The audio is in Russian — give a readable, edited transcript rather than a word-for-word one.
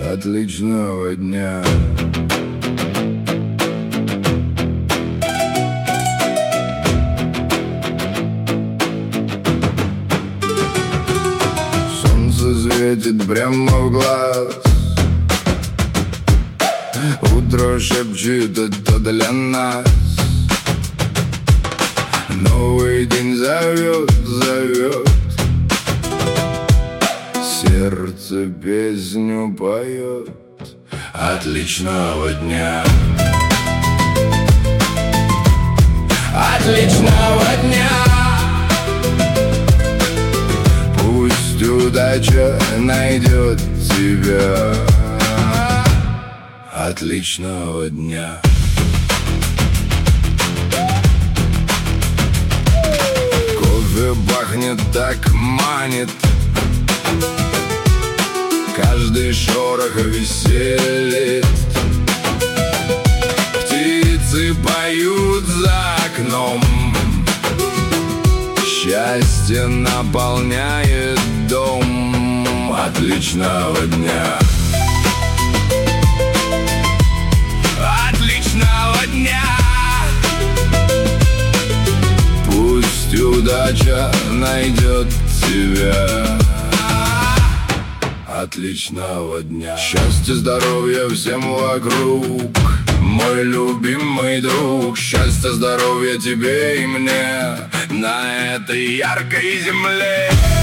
Отличного дня. Солнце светит прямо в глаз, утро шепчет, это для нас. Новый день зовет, зовет, сердце песню поет. Отличного дня. Отличного дня. Пусть удача найдет тебя. Отличного дня. Кофе пахнет, так манит, каждый шорох веселит. Птицы поют за окном, счастье наполняет дом. Отличного дня. Отличного дня. Пусть удача найдет тебя. Отличного дня. Счастья, здоровья всем вокруг, мой любимый друг. Счастья, здоровья тебе и мне на этой яркой земле.